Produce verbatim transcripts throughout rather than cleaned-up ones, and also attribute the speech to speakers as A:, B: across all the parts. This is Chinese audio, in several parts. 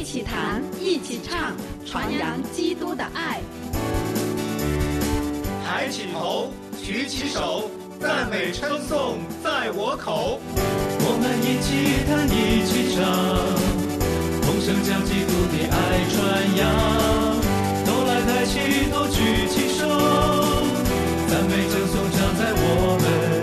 A: 起谈，一起唱，传扬基督的爱。
B: 抬起头，举起手，赞美称颂在我口。
C: 我们一起弹，一起唱，同声将基督的爱传扬。都来抬起头，举起手，赞美称颂常在我们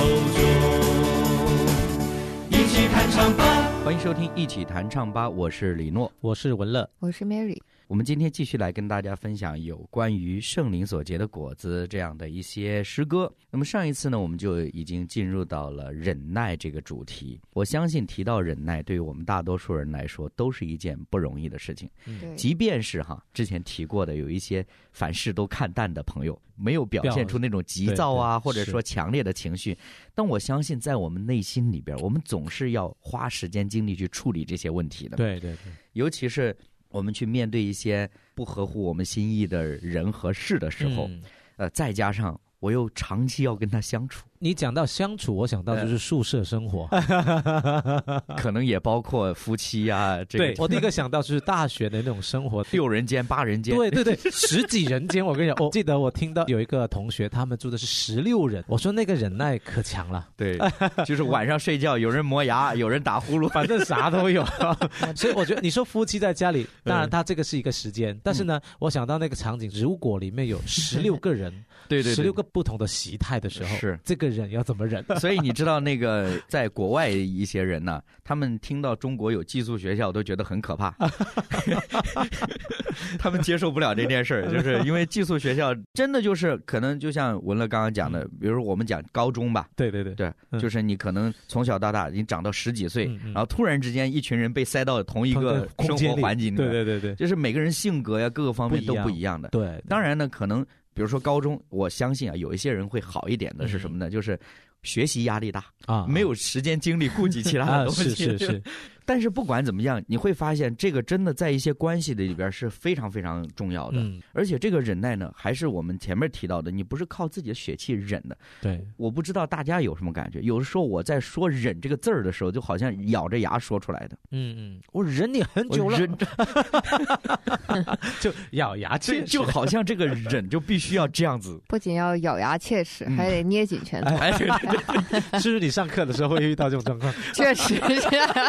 C: 口中。一起弹唱吧！
D: 欢迎收听一起弹唱吧，我是李诺，
E: 我是文乐，
F: 我是 Mary。
D: 我们今天继续来跟大家分享有关于圣灵所结的果子这样的一些诗歌。那么上一次呢，我们就已经进入到了忍耐这个主题。我相信提到忍耐，对于我们大多数人来说都是一件不容易的事情。
F: 嗯、
D: 即便是哈之前提过的有一些凡事都看淡的朋友，没有表现出那种急躁啊，或者说强烈的情绪，但我相信在我们内心里边，我们总是要花时间精力去处理这些问题的。
E: 对对对，
D: 尤其是我们去面对一些不合乎我们心意的人和事的时候，嗯、呃，再加上我又长期要跟他相处。
E: 你讲到相处，我想到就是宿舍生活，
D: 呃、可能也包括夫妻啊。这个、
E: 对，我第一个想到就是大学的那种生活，
D: 六人间、八人间，
E: 对对对，十几人间。我跟你讲，我记得我听到有一个同学，他们住的是十六人，我说那个忍耐可强了。
D: 对，就是晚上睡觉，有人磨牙，有人打呼噜，
E: 反正啥都有。所以我觉得，你说夫妻在家里，当然他这个是一个时间，但是呢，嗯、我想到那个场景，如果里面有十六个人，
D: 对对，
E: 十六个不同的习态的时候，
D: 是这
E: 个。忍要怎么忍？
D: 所以你知道那个在国外一些人呢，他们听到中国有寄宿学校都觉得很可怕，他们接受不了这件事儿，就是因为寄宿学校真的就是可能就像文乐刚刚讲的，比如我们讲高中吧，
E: 对对对
D: 对，就是你可能从小到大已经长到十几岁，然后突然之间一群人被塞到同一个生活环境里面，
E: 对对对对，
D: 就是每个人性格呀各个方面都不一样的。
E: 对，
D: 当然呢，可能。比如说高中，我相信啊，有一些人会好一点的是什么呢？嗯、就是学习压力大啊，没有时间精力顾及其他的东西。
E: 啊、是是是。
D: 但是不管怎么样，你会发现这个真的在一些关系的里边是非常非常重要的。嗯、而且这个忍耐呢，还是我们前面提到的，你不是靠自己的血气忍的。
E: 对，我
D: 不知道大家有什么感觉？有的时候我在说忍这个字儿的时候，就好像咬着牙说出来的。
E: 嗯嗯，我忍你很久了，忍就咬牙切齿，
D: 就好像这个忍就必须要这样子，
F: 不仅要咬牙切齿，嗯、还得捏紧拳头。
E: 哎，对对对，是不是你上课的时候会遇到这种状况？
F: 确实是。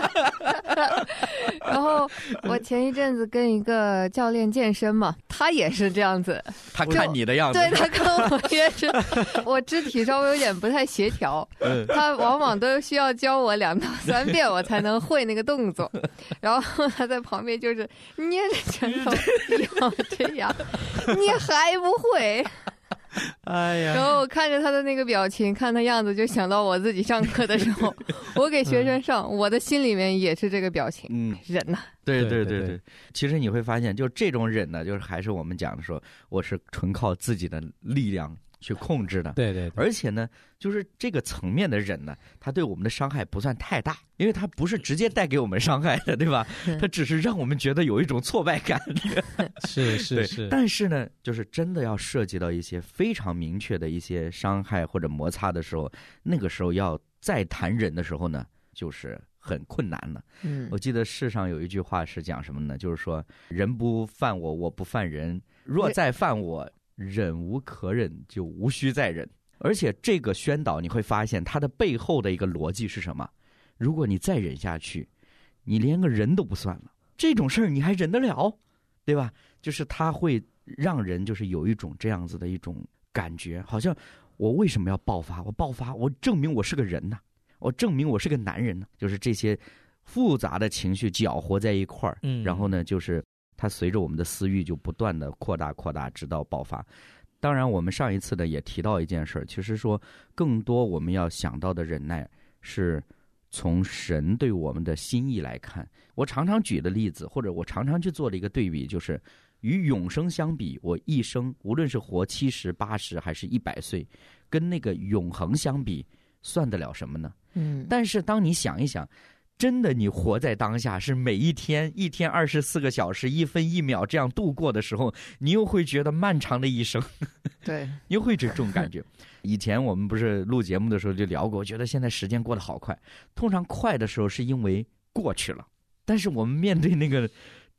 F: 然后我前一阵子跟一个教练健身嘛，他也是这样子。
D: 他看你的样子，
F: 对，他跟我也是，我肢体稍微有点不太协调，嗯、他往往都需要教我两到三遍我才能会那个动作，然后他在旁边就是捏着拳头咬着牙，你还不会。
E: 哎呀！
F: 然后我看着他的那个表情，看他样子，就想到我自己上课的时候，我给学生上，嗯、我的心里面也是这个表情。嗯，忍呐。
D: 对对对 对, 对，其实你会发现，就这种忍呢，就是还是我们讲的说，我是纯靠自己的力量去控制的。
E: 对 对, 对。
D: 而且呢，就是这个层面的忍呢，它对我们的伤害不算太大，因为它不是直接带给我们伤害的，对吧？它只是让我们觉得有一种挫败感。
E: 是是是。
D: 但是呢，就是真的要涉及到一些非常明确的一些伤害或者摩擦的时候，那个时候要再谈忍的时候呢，就是很困难了。嗯，我记得世上有一句话是讲什么呢？就是说，人不犯我，我不犯人；若再犯我，忍无可忍，就无需再忍。而且这个宣导你会发现它的背后的一个逻辑是什么？如果你再忍下去，你连个人都不算了，这种事儿你还忍得了，对吧？就是它会让人就是有一种这样子的一种感觉，好像我为什么要爆发？我爆发，我证明我是个人呐、啊，我证明我是个男人呢、啊。就是这些复杂的情绪搅和在一块儿，嗯，然后呢，就是它随着我们的私欲就不断的扩大扩大，直到爆发。当然我们上一次的也提到一件事，其实说更多我们要想到的忍耐是从神对我们的心意来看。我常常举的例子，或者我常常去做的一个对比，就是与永生相比，我一生无论是活七十八十还是一百岁，跟那个永恒相比算得了什么呢？嗯，但是当你想一想，真的你活在当下，是每一天一天二十四个小时一分一秒这样度过的时候，你又会觉得漫长的一生。
F: 对，
D: 你又会这种感觉。以前我们不是录节目的时候就聊过，我觉得现在时间过得好快。通常快的时候是因为过去了，但是我们面对那个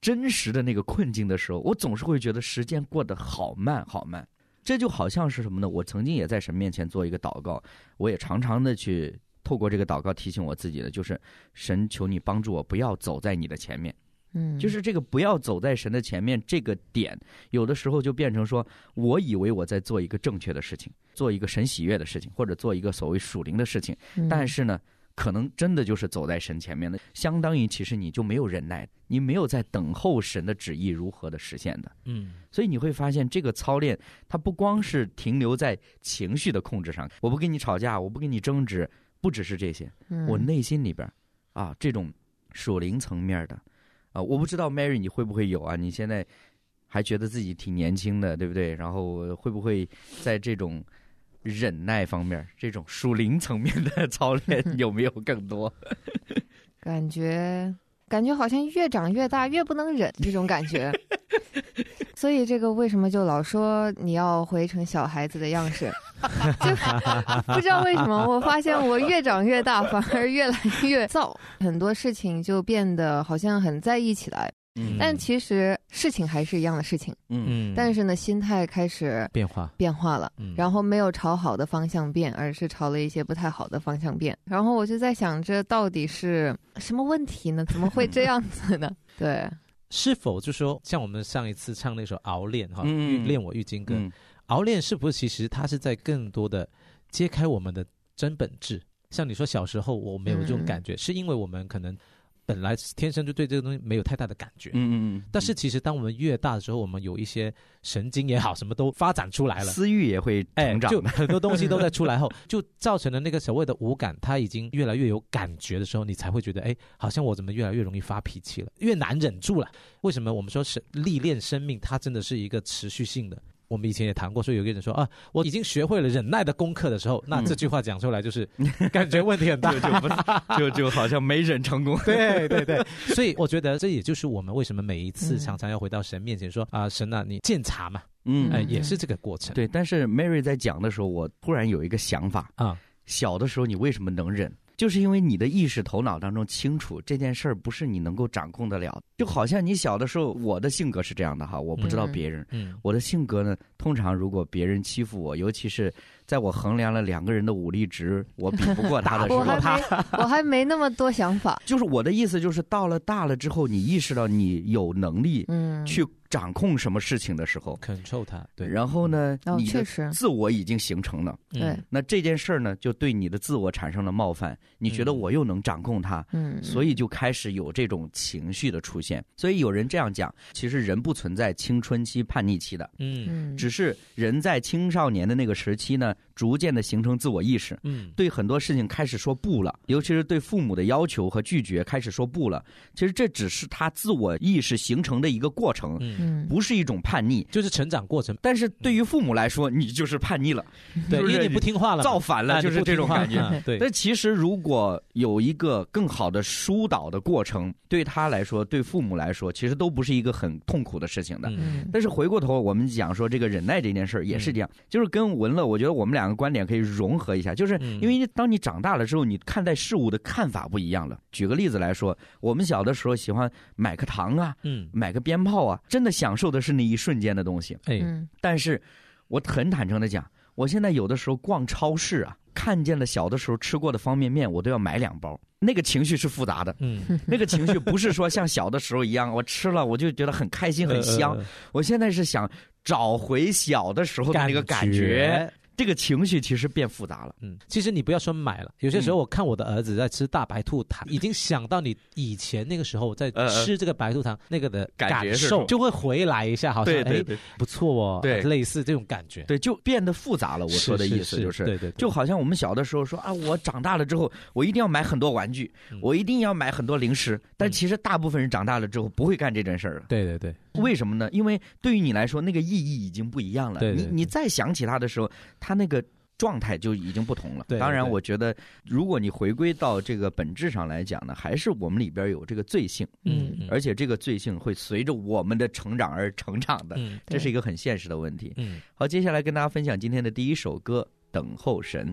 D: 真实的那个困境的时候，我总是会觉得时间过得好慢好慢。这就好像是什么呢？我曾经也在神面前做一个祷告，我也常常的去透过这个祷告提醒我自己的，就是神求你帮助我不要走在你的前面。嗯，就是这个不要走在神的前面这个点，有的时候就变成说我以为我在做一个正确的事情，做一个神喜悦的事情，或者做一个所谓属灵的事情，但是呢可能真的就是走在神前面的，相当于其实你就没有忍耐，你没有在等候神的旨意如何的实现的。嗯，所以你会发现这个操练它不光是停留在情绪的控制上，我不跟你吵架，我不跟你争执，不只是这些，嗯、我内心里边啊这种属灵层面的啊，我不知道 Mary 你会不会有啊？你现在还觉得自己挺年轻的，对不对？然后会不会在这种忍耐方面，这种属灵层面的操练有没有更多？
F: 感觉感觉好像越长越大越不能忍这种感觉。所以这个为什么就老说你要回成小孩子的样式，就不知道为什么我发现我越长越大反而越来越躁，很多事情就变得好像很在意起来。嗯，但其实事情还是一样的事情，嗯，但是呢，心态开始
E: 变化
F: 变化了，嗯，然后没有朝好的方向变，而是朝了一些不太好的方向变。然后我就在想，这到底是什么问题呢？怎么会这样子呢？对，
E: 是否就说像我们上一次唱那首《熬练》哈，
D: 嗯，
E: 练我玉金歌，嗯，熬练是不是其实它是在更多的揭开我们的真本质？像你说小时候我没有这种感觉，嗯，是因为我们可能本来天生就对这个东西没有太大的感觉，嗯嗯，但是其实当我们越大的时候，我们有一些神经也好，什么都发展出来了，
D: 私欲也会成长，
E: 哎，就很多东西都在出来后，就造成了那个所谓的无感，它已经越来越有感觉的时候，你才会觉得，哎，好像我怎么越来越容易发脾气了，越难忍住了。为什么我们说是历练生命，它真的是一个持续性的？我们以前也谈过，说有个人说啊，我已经学会了忍耐的功课的时候，那这句话讲出来就是感觉问题很大，
D: 就就不就就好像没忍成功。
E: 对对对，所以我觉得这也就是我们为什么每一次常常要回到神面前说啊，神啊，你鉴察嘛，嗯，哎，也是这个过程。
D: 对，但是 Mary 在讲的时候，我突然有一个想法啊，小的时候你为什么能忍？就是因为你的意识头脑当中清楚这件事儿不是你能够掌控得了，就好像你小的时候，我的性格是这样的哈，我不知道别人，嗯，我的性格呢，通常如果别人欺负我，尤其是在我衡量了两个人的武力值，我比不过他的时候，
F: 我还没我还没那么多想法。
D: 就是我的意思就是，到了大了之后，你意识到你有能力，嗯，去掌控什么事情的时候
E: ，control 它，对，
D: 然后呢，
F: 哦，
D: 你的自我已经形成了，
F: 对，
D: 那这件事儿呢，就对你的自我产生了冒犯，你觉得我又能掌控它，嗯，所以就开始有这种情绪的出现。所以有人这样讲，其实人不存在青春期叛逆期的，嗯，只是人在青少年的那个时期呢，逐渐的形成自我意识，嗯，对很多事情开始说不了，尤其是对父母的要求和拒绝开始说不了。其实这只是他自我意识形成的一个过程，嗯，不是一种叛逆，
E: 就是成长过程。
D: 但是对于父母来说，你就是叛逆了，
E: 对，因为你不听话了，
D: 造反了，就是这种感觉。
E: 对，
D: 但其实如果有一个更好的疏导的过程，对他来说，对父母来说，其实都不是一个很痛苦的事情的。嗯，但是回过头我们讲说这个忍耐这件事儿也是这样，嗯，就是跟文乐，我觉得我们两个观点可以融合一下，就是因为当你长大了之后，你看待事物的看法不一样了。举个例子来说，我们小的时候喜欢买个糖啊，嗯，买个鞭炮啊，真的享受的是那一瞬间的东西。哎，但是我很坦诚的讲，我现在有的时候逛超市啊，看见了小的时候吃过的方便面，我都要买两包。那个情绪是复杂的，嗯，那个情绪不是说像小的时候一样，我吃了我就觉得很开心很香。呃、我现在是想找回小的时候的那个感觉。这个情绪其实变复杂了。
E: 嗯，其实你不要说买了，有些时候我看我的儿子在吃大白兔糖，嗯，已经想到你以前那个时候在吃这个白兔糖，呃、那个的感受就会回来一下，好像哎不错哦，对，类似这种感觉，
D: 对，就变得复杂了。我说的意思就是，是是是对对对，就好像我们小的时候说啊，我长大了之后，我一定要买很多玩具，嗯，我一定要买很多零食，但其实大部分人长大了之后不会干这件事儿了。
E: 对对对，
D: 为什么呢？因为对于你来说，那个意义已经不一样了。对对对，你你再想起它的时候，它那个状态就已经不同了。对对对，当然，我觉得如果你回归到这个本质上来讲呢，还是我们里边有这个罪性，嗯，而且这个罪性会随着我们的成长而成长的，嗯，这是一个很现实的问题。嗯，好，接下来跟大家分享今天的第一首歌《等候神》。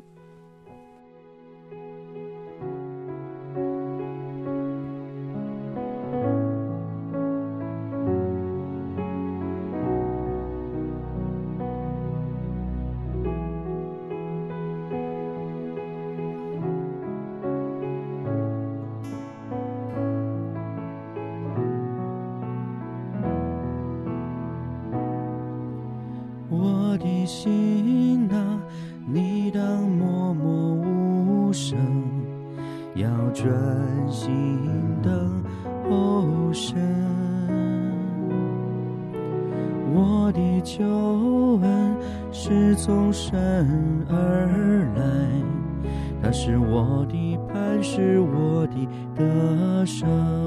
G: 心啊，你当默默无声，要专心等候神。我的救恩是从神而来，他是我的磐石，我的得胜。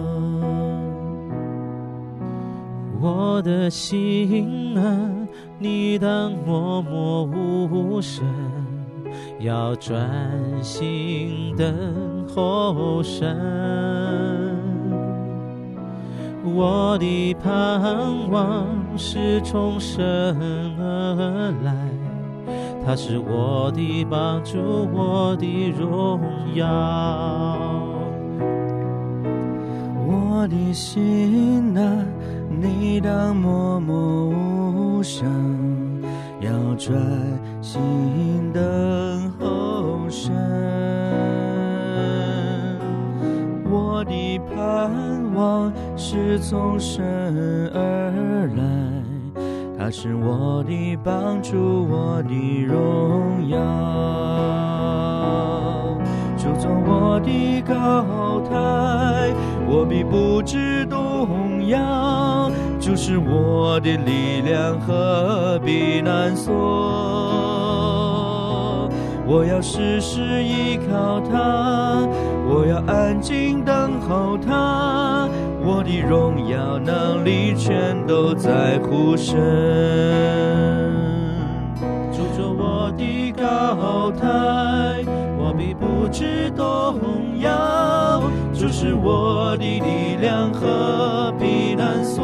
E: 我的心啊，你当默默无声，要专心等候神。我的盼望是从神而来，他是我的帮助，我的荣耀。
G: 我的心啊，你当默默无声，要专心等候神。我的盼望是从神而来，他是我的帮助，我的荣耀。主做我的高台，我必不致动摇。主是我的力量和避难所，我要时时依靠他，我要安静等候他，我的荣耀能力全都在乎神。主做我的高台，我必不致动摇。主是我的力量和避难所，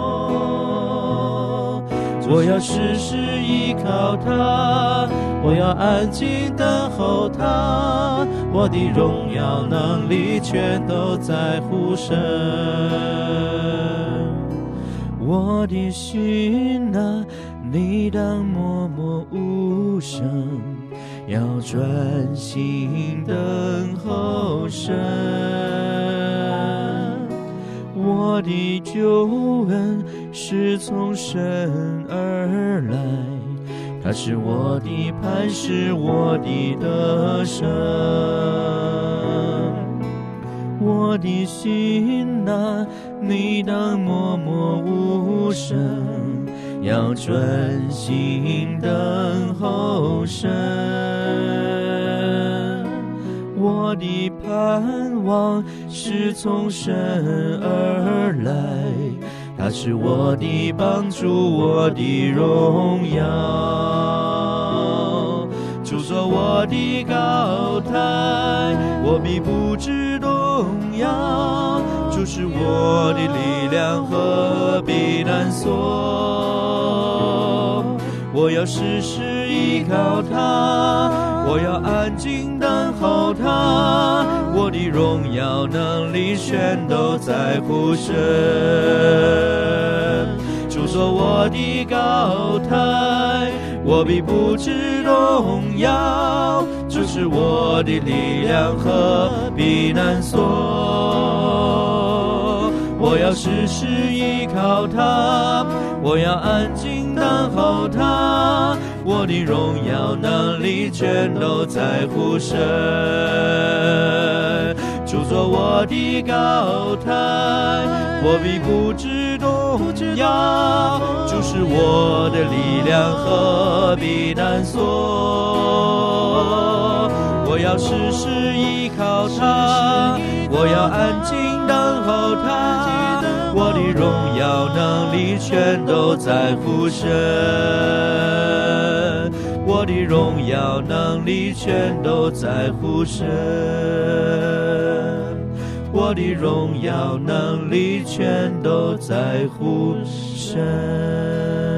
G: 我要时时依靠他，我要安静等候他，我的荣耀能力全都在乎神。我的心啊，你当默默无声，要专心等候神。我的救恩是从神而来，他是我的磐石，我的得胜。我的心啊，你当默默无声，要专心等候神。我的盼望是从神而来，他是我的帮助，我的荣耀。主做我的高台，我必不致动摇。主是我的力量和避难所，我要时时依靠他，我要安静等候他，我的荣耀能力全都在乎神。主做我的高台，我必不致动摇。主是我的力量和避难所，我要时时依靠他，我要安静等候他，我的荣耀能力全都在乎神。主做我的高台，我必不致动摇。主是我的力量和避难所，我要时时依靠他，我要安静等候他，我的荣耀能力全都在乎神，我的荣耀能力全都在乎神，我的荣耀能力全都在乎神。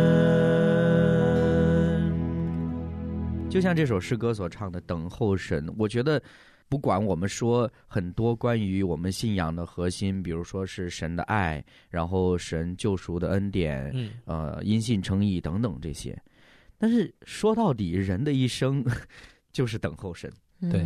D: 就像这首诗歌所唱的等候神，我觉得不管我们说很多关于我们信仰的核心，比如说是神的爱，然后神救赎的恩典，嗯，呃，因信称义等等这些，但是说到底人的一生就是等候神。
E: 对，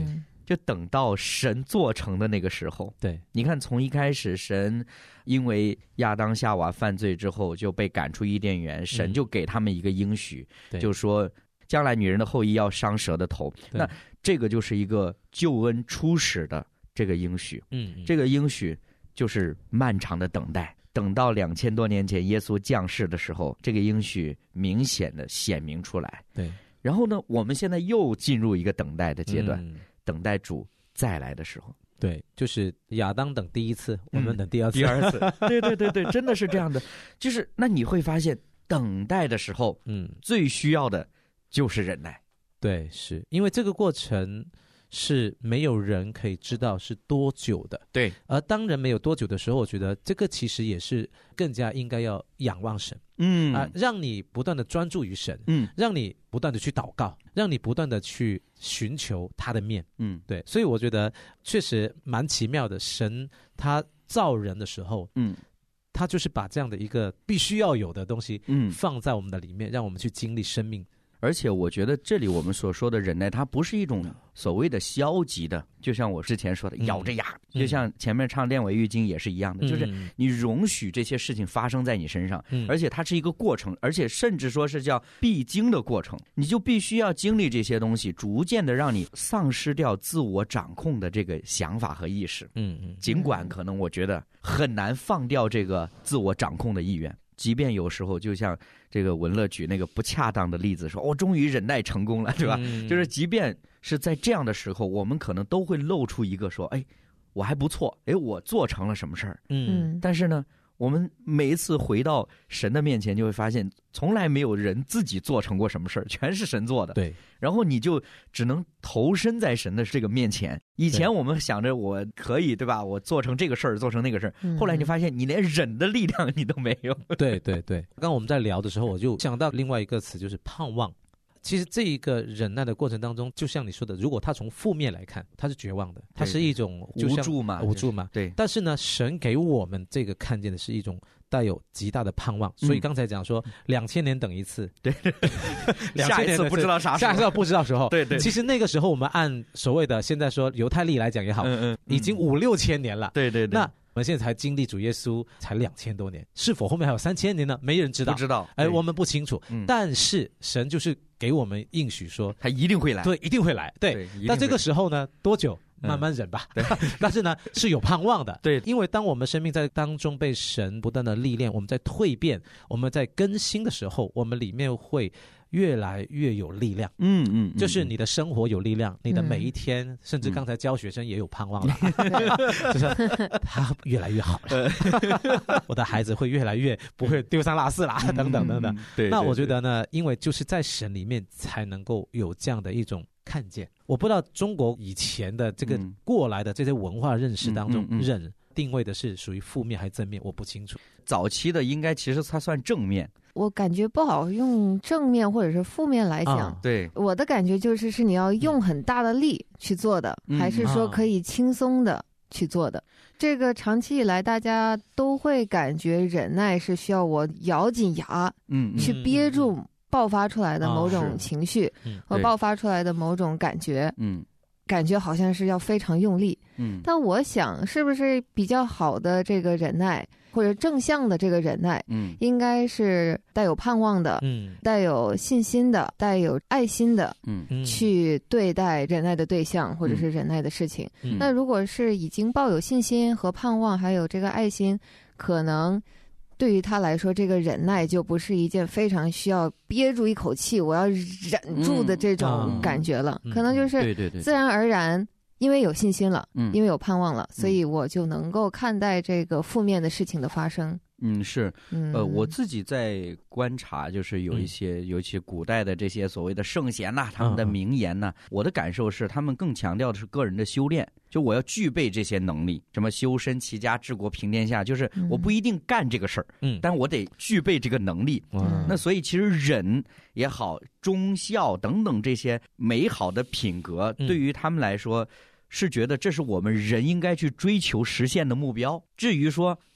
D: 就等到神做成的那个时候。
E: 对，
D: 你看从一开始神因为亚当夏娃犯罪之后就被赶出伊甸园，神就给他们一个应许，
E: 嗯、
D: 就说将来女人的后裔要伤蛇的头。那这个就是一个救恩初始的这个应许。
E: 嗯，嗯
D: 这个应许就是漫长的等待，等到两千多年前耶稣降世的时候，这个应许明显的显明出来。
E: 对，
D: 然后呢，我们现在又进入一个等待的阶段，
E: 嗯、
D: 等待主再来的时候。
E: 对，就是亚当等第一次，我们等第二次。
D: 第二次，对对对对，真的是这样的。就是那你会发现，等待的时候，嗯，最需要的就是忍耐。
E: 对，是因为这个过程是没有人可以知道是多久的。
D: 对，
E: 而当人没有多久的时候，我觉得这个其实也是更加应该要仰望神。
D: 嗯
E: 啊、呃，让你不断的专注于神，嗯，让你不断的去祷告，让你不断的去寻求他的面，
D: 嗯，
E: 对，所以我觉得确实蛮奇妙的。神他造人的时候，嗯，他就是把这样的一个必须要有的东西，嗯，放在我们的里面，让我们去经历生命。
D: 而且我觉得这里我们所说的忍耐，它不是一种所谓的消极的，就像我之前说的咬着牙，嗯、就像前面唱《炼尾玉经》也是一样的，嗯、就是你容许这些事情发生在你身上，嗯、而且它是一个过程，而且甚至说是叫必经的过程，你就必须要经历这些东西，逐渐的让你丧失掉自我掌控的这个想法和意识。嗯嗯，尽管可能我觉得很难放掉这个自我掌控的意愿。即便有时候就像这个文乐举那个不恰当的例子说，我、哦、终于忍耐成功了，对吧、嗯、就是即便是在这样的时候，我们可能都会露出一个说，哎，我还不错，哎，我做成了什么事儿。嗯，但是呢，我们每一次回到神的面前，就会发现从来没有人自己做成过什么事儿，全是神做的。
E: 对，
D: 然后你就只能投身在神的这个面前。以前我们想着我可以，对吧？我做成这个事儿，做成那个事儿、嗯。后来你发现你连忍的力量你都没有。
E: 对对对，刚刚我们在聊的时候，我就想到另外一个词，就是盼望。其实这一个忍耐的过程当中，就像你说的，如果他从负面来看，他是绝望的，他是一种
D: 无助嘛，
E: 无助嘛。
D: 对。
E: 但是呢，神给我们这个看见的是一种带有极大的盼望。所以刚才讲说，两千年等一次，
D: 对，下一次不知道啥时候，
E: 下一次不知道时候，
D: 对对。
E: 其实那个时候我们按所谓的现在说犹太历来讲也好，嗯嗯，已经五六千年了，
D: 对对对。
E: 那我们现在才经历主耶稣才两千多年，是否后面还有三千年呢？没人知道，
D: 不知道，
E: 哎，我们不清楚。嗯、但是神就是给我们应许说，
D: 他一定会来，
E: 对，一定会来。对，那这个时候呢，多久？慢慢忍吧。嗯、但是呢，是有盼望的。
D: 对，
E: 因为当我们生命在当中被神不断的历练，我们在蜕变，我们在更新的时候，我们里面会越来越有力量。嗯 嗯, 嗯，就是你的生活有力量，嗯、你的每一天，甚至刚才教学生也有盼望了，嗯、就是他越来越好了，我的孩子会越来越不会丢三落四啦，嗯、等等等等。
D: 对，
E: 那我觉得呢，因为就是在神里面才能够有这样的一种看见。我不知道中国以前的这个过来的这些文化认识当中，嗯嗯嗯、忍定位的是属于负面还是正面，我不清楚。
D: 早期的应该其实它算正面，
F: 我感觉不好用正面或者是负面来讲。啊、
D: 对，
F: 我的感觉就是是你要用很大的力去做的，嗯、还是说可以轻松的去做的？嗯、这个长期以来大家都会感觉忍耐是需要我咬紧牙，嗯，去憋住爆发出来的某种情绪，嗯、和爆发出来的某种感觉，嗯，感觉好像是要非常用力，嗯，但我想是不是比较好的这个忍耐，或者正向的这个忍耐，嗯，应该是带有盼望的，嗯，带有信心的，带有爱心的，嗯，去对待忍耐的对象或者是忍耐的事情。嗯、那如果是已经抱有信心和盼望，还有这个爱心，可能对于他来说，这个忍耐就不是一件非常需要憋住一口气，我要忍住的这种感觉了，嗯、可能就是自然而然，因为有信心了，嗯、因为有盼望了，所以我就能够看待这个负面的事情的发生。
D: 嗯，是，呃，我自己在观察，就是有一些，嗯、尤其古代的这些所谓的圣贤呐、啊，他们的名言呐、啊，嗯、我的感受是，他们更强调的是个人的修炼，就我要具备这些能力，什么修身齐家治国平天下，就是我不一定干这个事儿，嗯，但我得具备这个能力。嗯，那所以其实忍也好，忠孝等等这些美好的品格，嗯、对于他们来说，是觉得这是我们人应该去追求实现的目标。至于说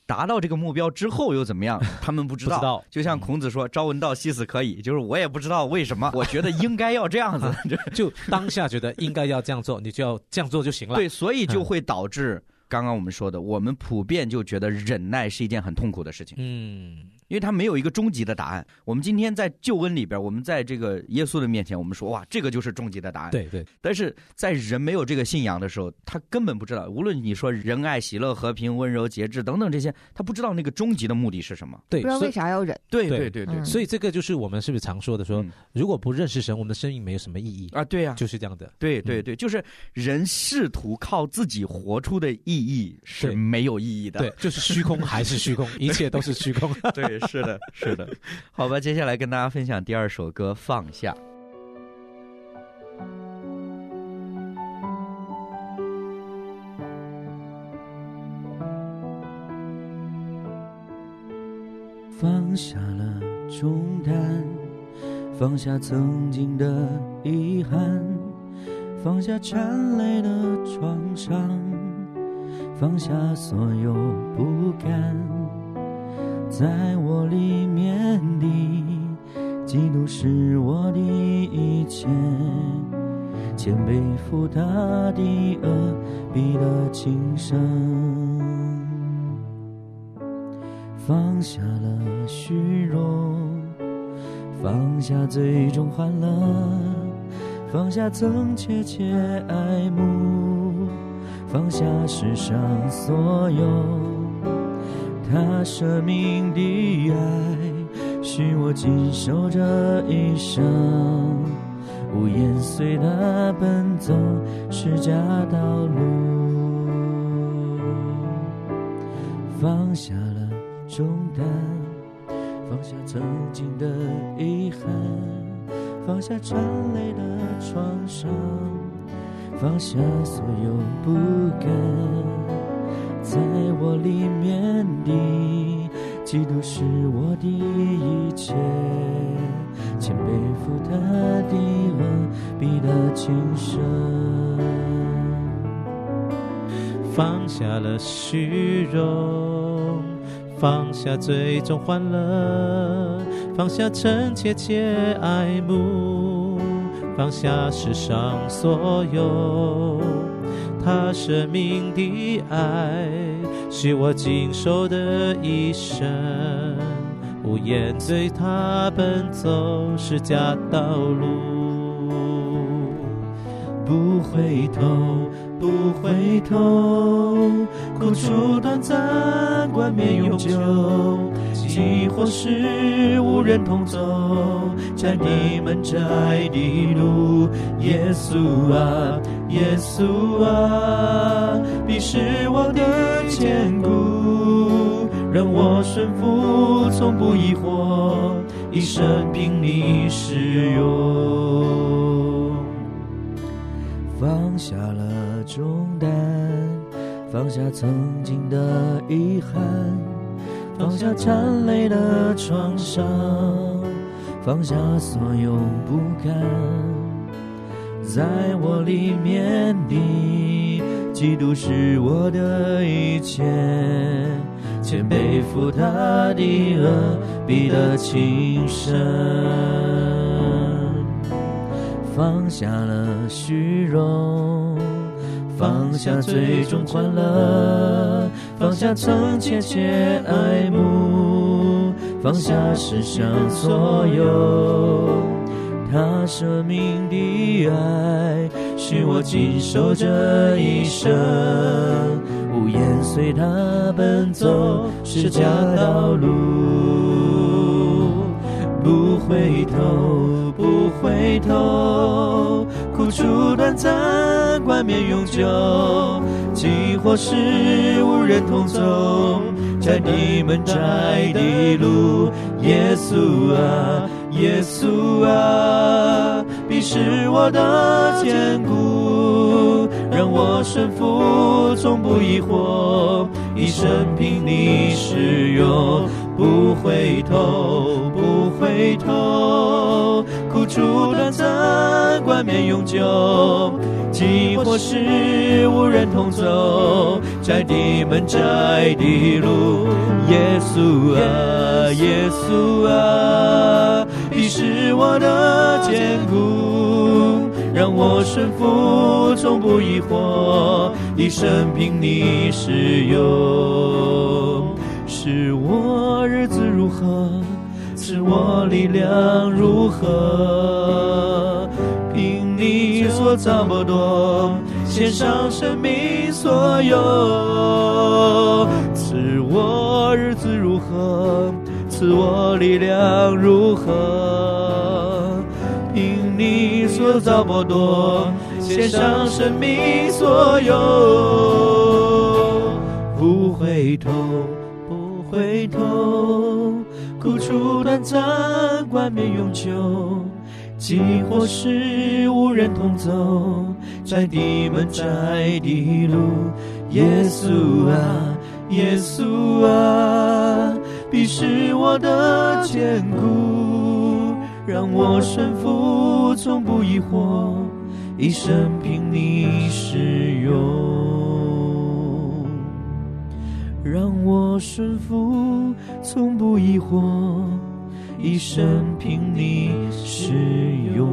D: 达到这个目标之后又怎么样？他们不知道。
E: 不知道
D: 就像孔子说：“朝闻道，夕死可矣。”就是我也不知道为什么，我觉得应该要这样子，
E: 就当下觉得应该要这样做，你就要这样做就行了。
D: 对，所以就会导致刚刚我们说的，我们普遍就觉得忍耐是一件很痛苦的事情。
E: 嗯。
D: 因为他没有一个终极的答案。我们今天在救恩里边，我们在这个耶稣的面前，我们说哇，这个就是终极的答案。
E: 对对。
D: 但是在人没有这个信仰的时候，他根本不知道。无论你说仁爱、喜乐、和平、温柔、节制等等这些，他不知道那个终极的目的是什么。
E: 对，
F: 不知道为啥要忍。
D: 对对对对。
F: 嗯、
E: 所以这个就是我们是不是常说的说，嗯、如果不认识神，我们的生命没有什么意义
D: 啊？对啊，
E: 就是这样的。
D: 对对对，嗯、就是人试图靠自己活出的意义是没有意义的。
E: 对，就是虚空还是虚空，一切都是虚空。
D: 对，是的，是的。好吧，接下来跟大家分享第二首歌《放下》。
G: 放下了重担，放下曾经的遗憾，放下缠累的创伤，放下所有不甘，在我里面的基督是我的一切，谦卑负他的恶，彼得轻生，放下了虚荣，放下最终欢乐，放下曾切切爱慕，放下世上所有，他舍命的爱许我经受这一生，无言随他奔走十架道路，放下了重担，放下曾经的遗憾，放下缠累的创伤，放下所有不甘，在我里面的基督是我的一切，谦卑负他的恶，彼得轻生，
E: 放下了虚荣，放下最终欢乐，放下真切切爱慕，放下世上所有，他生命的爱是我经受的一生，无言随他奔走十架道路，
G: 不回头不回头，苦楚短暂冠冕永久，饥或是无人同走，在你们摘的路，耶稣啊耶稣啊，必是我的坚固，让我顺服从不疑惑，一生凭你使用，放下了重担，放下曾经的遗憾，放下缠累的创伤，放下所有不甘，在我里面的基督是我的一切，谦卑负他的恶，彼得轻生，放下了虚荣，放下最终欢乐，放下曾切切爱慕，放下世上所有，他舍命的爱是我经受这一生，无言随他奔走十架道路，不回头不回头，苦楚短暂冠冕永久，饥或是无人同走，在你们摘的路，耶稣啊耶稣啊，必是我的坚固，让我顺服从不疑惑，一生凭你使用，不回头不回头，苦楚短暂冠冕永久，饥或是无人同走， 在你们窄的路。耶稣啊，耶稣啊，你是我的坚固，让我顺服，从不疑惑，一生凭你使用。使我日子如何，使我力量如何，凭你所造不多，献上生命所有。赐我日子如何，赐我力量如何，凭你所造不多，献上生命所有。不回头，不回头，苦楚短暂，冠冕永久。即或是无人同走，在你们窄的路。耶稣啊，耶稣啊，必是我的坚固，让我顺服，从不疑惑，一生凭你使用。让我顺服，从不疑惑，一生凭你使用。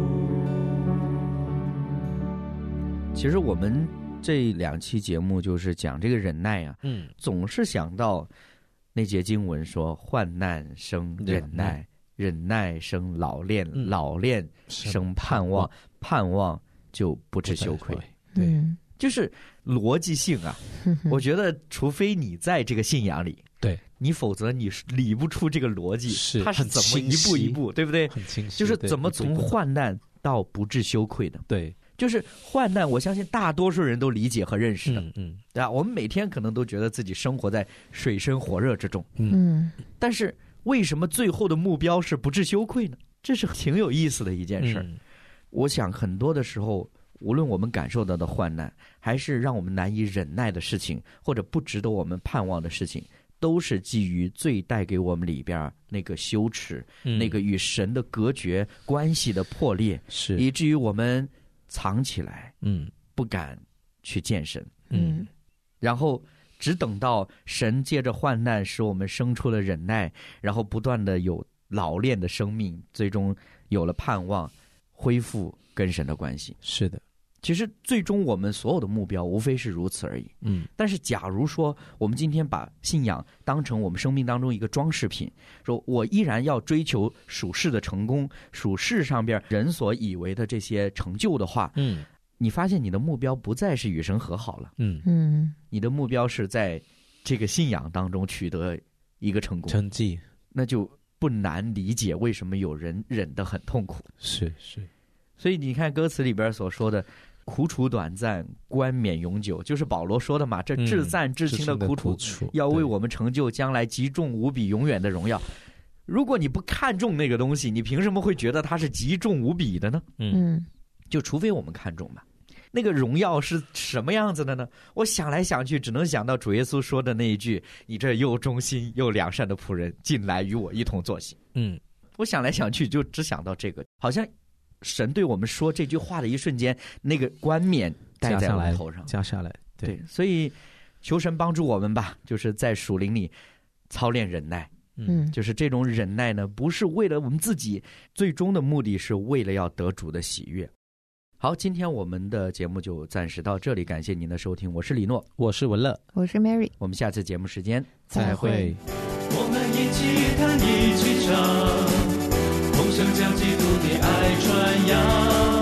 D: 其实我们这两期节目就是讲这个忍耐啊，嗯，总是想到那节经文说，患难生忍耐，忍耐生老练，嗯、老练生盼望，盼望就不致羞愧。
E: 对，
F: 嗯、
D: 就是逻辑性啊。我觉得，除非你在这个信仰里，
E: 对
D: 你，否则你理不出这个逻辑，
E: 是
D: 它是怎么一步一步，对不对？
E: 很清晰，
D: 就是怎么从患难到不致羞愧的。
E: 对。
D: 就是患难，我相信大多数人都理解和认识的，
E: 嗯嗯，
D: 对吧？我们每天可能都觉得自己生活在水深火热之中，
F: 嗯，
D: 但是为什么最后的目标是不致羞愧呢？这是挺有意思的一件事。嗯、我想很多的时候，无论我们感受到的患难，还是让我们难以忍耐的事情，或者不值得我们盼望的事情，都是基于罪带给我们里边那个羞耻，嗯、那个与神的隔绝关系的破裂，
E: 是
D: 以至于我们藏起来，
E: 嗯，
D: 不敢去见神，
F: 嗯，
D: 然后只等到神借着患难使我们生出了忍耐，然后不断的有老练的生命，最终有了盼望，恢复跟神的关系。
E: 是的，
D: 其实最终我们所有的目标无非是如此而已。
E: 嗯，
D: 但是假如说我们今天把信仰当成我们生命当中一个装饰品，说我依然要追求属世的成功，属世上边人所以为的这些成就的话，
E: 嗯，
D: 你发现你的目标不再是与神和好了，
E: 嗯
F: 嗯，
D: 你的目标是在这个信仰当中取得一个成功
E: 成绩，
D: 那就不难理解为什么有人忍得很痛苦。
E: 是是，
D: 所以你看歌词里边所说的苦楚短暂，冠冕永久，就是保罗说的嘛，这至赞至轻的苦楚，
E: 嗯、楚
D: 要为我们成就将来极重无比永远的荣耀。如果你不看重那个东西，你凭什么会觉得它是极重无比的呢？
F: 嗯，
D: 就除非我们看重嘛。那个荣耀是什么样子的呢？我想来想去，只能想到主耶稣说的那一句：“你这又忠心又良善的仆人，进来与我一同坐席。”
E: 嗯，
D: 我想来想去，就只想到这个，好像神对我们说这句话的一瞬间，那个冠冕戴在我们头上，
E: 加下来，
D: 对，对，所以求神帮助我们吧，就是在属灵里操练忍耐。
F: 嗯，
D: 就是这种忍耐呢，不是为了我们自己，最终的目的是为了要得主的喜悦。好，今天我们的节目就暂时到这里，感谢您的收听，我是李诺，
E: 我是文乐，
F: 我是 Mary，
D: 我们下次节目时间
E: 再会。
C: 我们一起弹，一起唱，同声将基督的爱传扬。